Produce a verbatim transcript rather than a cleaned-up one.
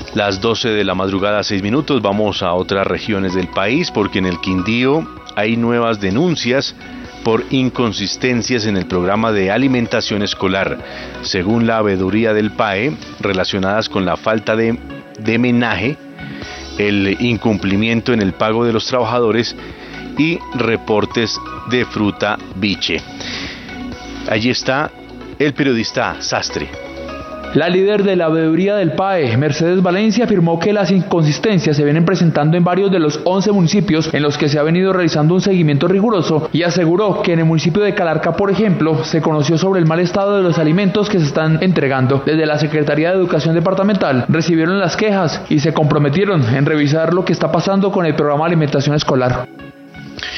Las doce de la madrugada, seis minutos, vamos a otras regiones del país porque en el Quindío hay nuevas denuncias por inconsistencias en el programa de alimentación escolar, según la veeduría del P A E, relacionadas con la falta de, de menaje, el incumplimiento en el pago de los trabajadores y reportes de fruta biche. Allí está el periodista Sastre. La líder de la veeduría del P A E, Mercedes Valencia, afirmó que las inconsistencias se vienen presentando en varios de los once municipios en los que se ha venido realizando un seguimiento riguroso y aseguró que en el municipio de Calarcá, por ejemplo, se conoció sobre el mal estado de los alimentos que se están entregando. Desde la Secretaría de Educación Departamental recibieron las quejas y se comprometieron en revisar lo que está pasando con el programa de alimentación escolar.